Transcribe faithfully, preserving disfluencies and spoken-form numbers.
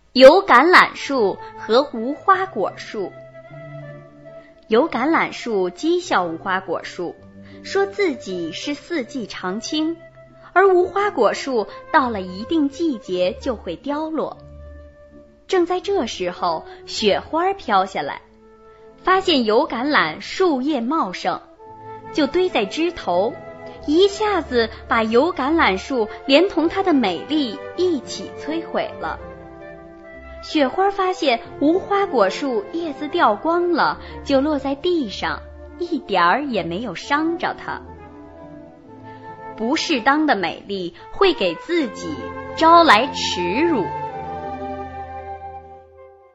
有橄榄树和无花果树。有橄榄树讥笑无花果树，说自己是四季常青，而无花果树到了一定季节就会凋落。正在这时候，雪花飘下来，发现有橄榄树叶茂盛，就堆在枝头，一下子把有橄榄树连同它的美丽一起摧毁了。雪花发现无花果树叶子掉光了，就落在地上，一点儿也没有伤着它。不适当的美丽会给自己招来耻辱。